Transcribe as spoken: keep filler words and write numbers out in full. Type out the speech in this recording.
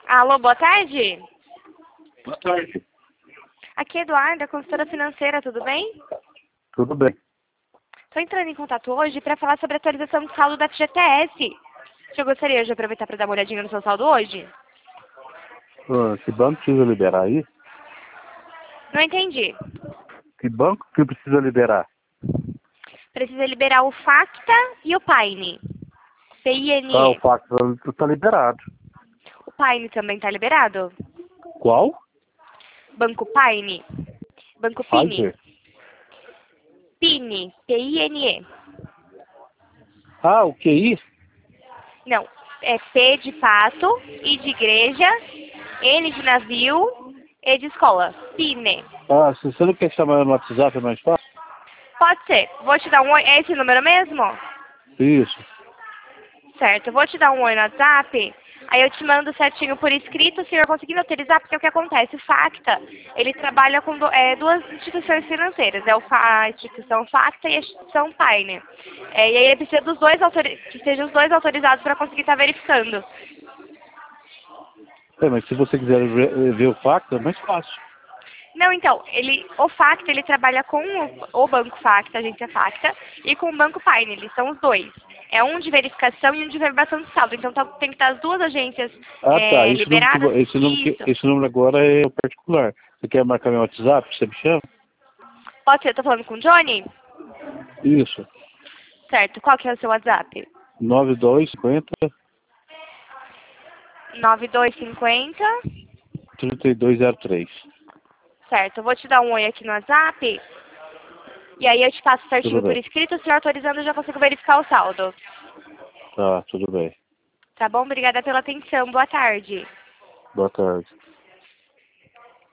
Alô, boa tarde. Boa tarde. Aqui é Eduarda, consultora financeira, tudo bem? Tudo bem. Estou entrando em contato hoje para falar sobre a atualização do saldo da F G T S. Você gostaria de aproveitar para dar uma olhadinha no seu saldo hoje? Ah, que banco precisa liberar aí? Não entendi. Que banco que precisa liberar? Precisa liberar o Facta e o Paine. P I N Ah, o E. fax está liberado. O Paine também está liberado? Qual? Banco Paine. Banco Pini. Pfizer. Pini. P I N E. Ah, o Q I? Não. É P de pato, I de igreja, N de navio, E de escola. Pine. Ah, se você não quer chamar no WhatsApp, é mais fácil? Pode ser. Vou te dar um oi. É esse número mesmo? Isso. Certo. Eu vou te dar um oi no WhatsApp. Aí eu te mando certinho por escrito, se eu conseguir autorizar, porque o que acontece? O Facta, ele trabalha com do, é, duas instituições financeiras. É o Fa- a instituição Facta e a instituição Paine. É, e aí ele precisa dos dois autori que sejam os dois autorizados para conseguir estar verificando. É, mas se você quiser ver, ver o fax, é mais fácil. Não, então, ele, o Facta, ele trabalha com o, o Banco Facta, a agência Facta, e com o Banco Paine, eles são os dois. É um de verificação e um de verbalização de saldo. Então tá- tem que estar as duas agências Ah, tá. é, Esse número, que, liberadas. vo- esse, número que, Isso. esse número agora é o particular. Você quer marcar meu WhatsApp? Você me chama? Pode ser, eu tô falando com o Johnny? Isso. Certo, qual que é o seu WhatsApp? nove dois cinco zero, nove dois cinco zero. três dois zero três. Certo, eu vou te dar um oi aqui no WhatsApp. E aí eu te passo Tudo certinho por bem. escrito, se eu autorizando eu já consigo verificar o saldo. Tá, tudo bem. Tá bom? Obrigada pela atenção. Boa tarde. Boa tarde.